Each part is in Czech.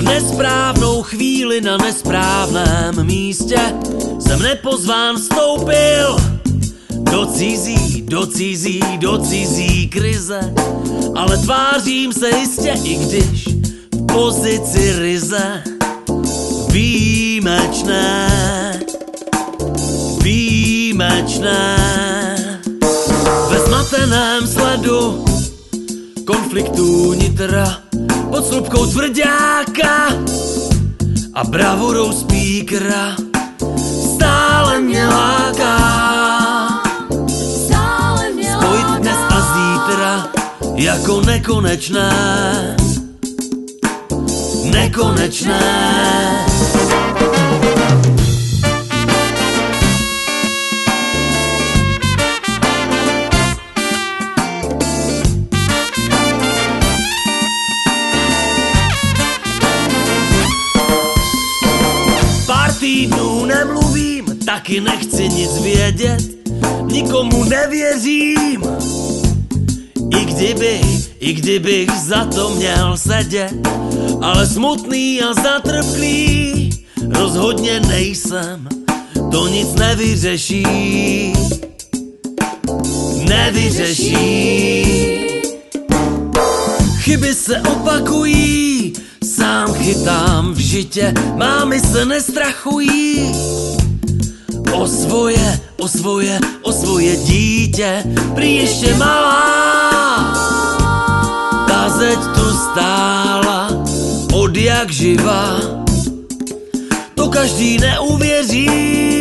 nesprávnou chvíli na nesprávném místě jsem nepozván vstoupil do cizí krize, ale tvářím se jistě, i když v pozici ryze výjimečné. Ve zmateném sledu konfliktů nitra pod slupkou tvrďáka a bravurou speakera stále mě láká spojit dnes a zítra jako nekonečné. Pár týdnů nemluvím, taky nechci nic vědět, nikomu nevěřím, i kdybych za to měl sedět, ale smutný a zatrpklý rozhodně nejsem, to nic nevyřeší. Chyby se opakují, sám chytám v žitě, mámy se nestrachují o svoje dítě, prý ještě malá, ta zeď tu stála od jak živa, to každý neuvěří.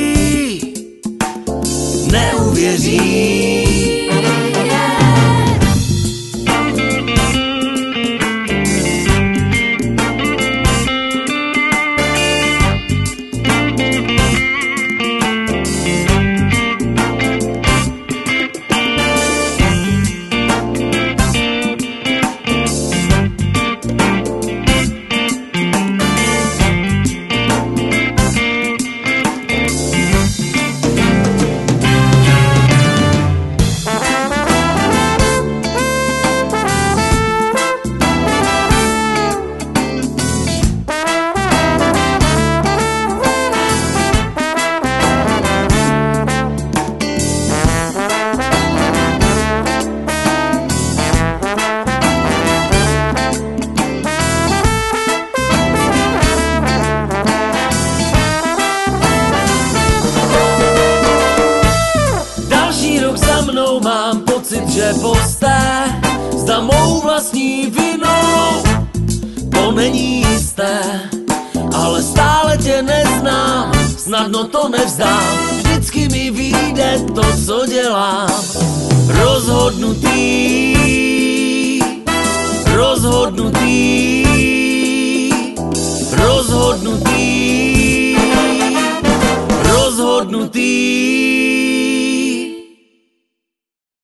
Mám pocit, že posté zda mou vlastní vinou, to není jisté, ale stále tě neznám, snadno to nevzdám, vždycky mi vyjde to, co dělám. Rozhodnutý.